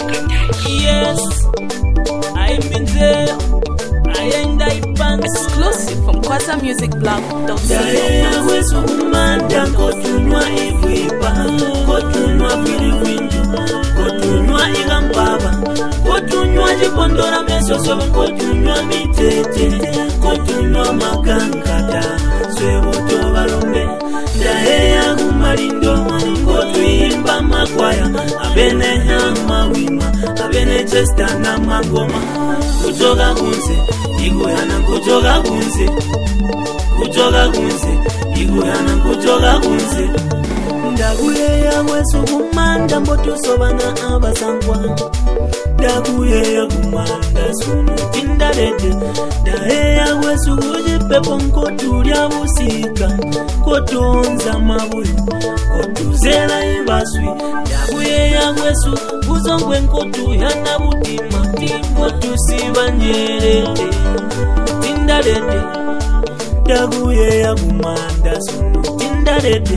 Yes, I've been there. I ain't that band. Exclusive from QuasaMusicBlog.co. Daea wesu kumanda kotunwa ivipa, kotunwa vilivindu, kotunwa igampaba, kotunwa jipondora mesoso, kotunwa mitete, kotunwa makankata, sweboto balombe. Daea kumalindo, kotuimba makwaya, abene hama wima, abene chesta na magoma, kujoga kunze, iguyana kujoga kunze. Kujoga kunze, iguyana kujoga kunze. Ndaguye ya wesu kumanda mbotu sobana abasangwa. Ndaguye ya kumanda sunu tindarete. Dae ya wesu ujipepo mkotu lya busika. Kotunza mabuyu, kotuzela ibaswi. Ndaguye ya wesu uzongwe mkotu ya nabutima. Kotu sibanyerete, tindarete. Daguye ya kumanda sunu tindarete.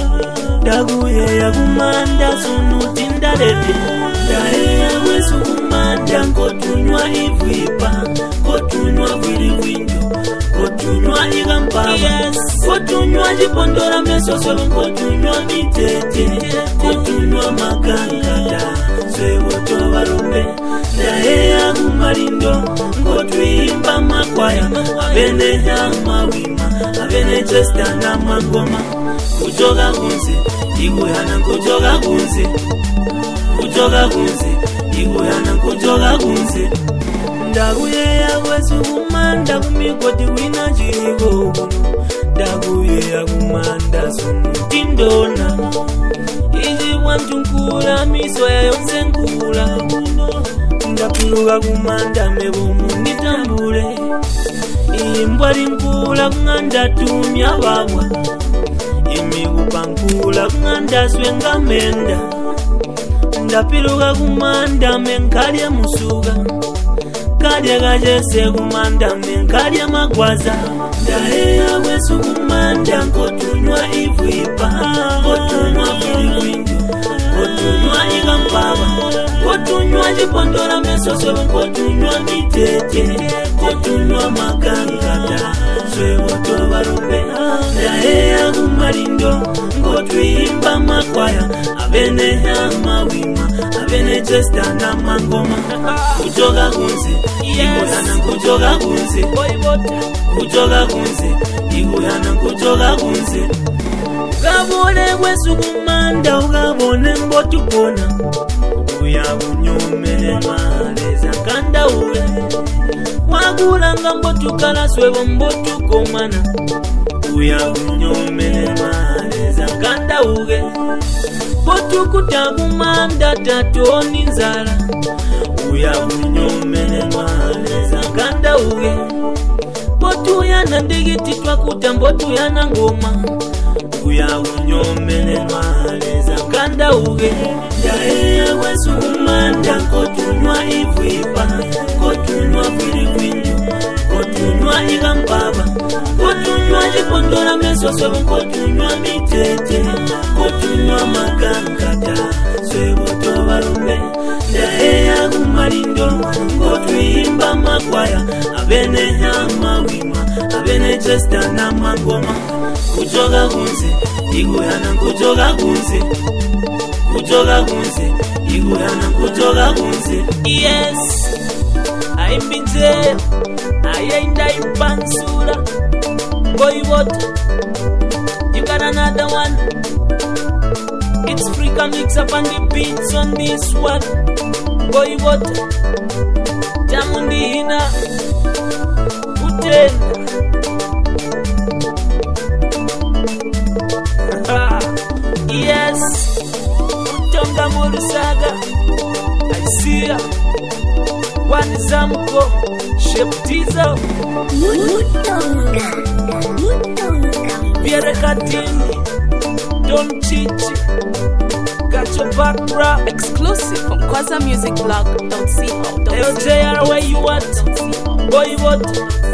Daguye ya kumanda sunu tindarete. Dae ya wesu kumanda kotunywa ivipa, kotunywa vilivindu, kotunywa igampaba, kotunywa jipondora mesoso, kotunywa mitete, kotunywa makankata, sweboto balombe. Dae ya kumalindo, kotuimba makwaya, abene hama wima, abene chesta na magoma. Kujoga kunze, iguyana kujoga kunze. Kujoga kunze, iguyana kujoga kunze. Ndaguye ya wesu kumanda kumikoti wina jirigo. Ndaguye ya kumanda sunu tindona. Izi wantu nkula, miso ya yonse nkula. Ndapiluga kumanda mebomu nitambule. Imbwa linkula kunganda tumya babwa. Imigupa nkula kunganda swenga menda. Ndapiluga kumanda menkalya musuga. Kalya gajese kumanda menkalya magwaza. Daea wesu kumanda kotunywa ivipa, kotunywa vilivindu, kotunywa igampaba, kotunywa jipondora mesoso, kotunywa mitete, kotunywa makankata, sweboto balombe. Daea kumalindo, kotuimba makwaya, abene hama wima, abene chesta na magoma. Kujoga kunze, iguyana kujoga kunze. Kujoga kunze, iguyana kujoga kunze. Ugabone wesu kumanda, ugabone mbotu kona. Uyabunyumele maleza kanda uwe. Wagulanga mbotu kala swebo mbotu komana. Uyabunyumele maleza kanda uwe. Botu kutakumanda tatoni nzala. Uyabunyumele maleza kanda uwe. Botu yana ndigiti twakuta mbotu yana ngoma. Uyabunyomele maleza kanda uge. Dae wesu kumanda kotunywa ivipa, kotunywa vilivindu, kotunywa igampaba, kotunywa jipondora mesoso, kotunywa mitete, kotunywa makankata, sweboto balombe. Dae kumalindo, kotuimba makwaya, abene hama wima, abene chesta na magoma. Kujoga kunze, iguyana kujoga kunze. Kujoga kunze, iguyana kujoga kunze. Yes, I've been there. I ain't that bansura. Boy, what? You got another one? It's Freaka mix up on the beats on this one. Boy, what? Jamundi hina utenda. Yes, Utonga Murusaga, I see ya. One Zamko, Sheptizo, Pierre Katini, Don Chichi, got your back, bra. Exclusive from QuasaMusicBlog.co. LJR, where you at? Boy, what?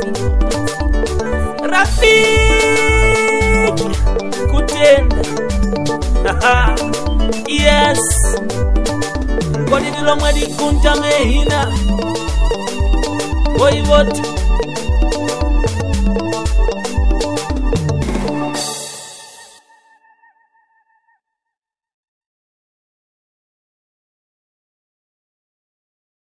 Rafik Kutenda. Yes, kodililo mwedi kunja mehina. Boy what?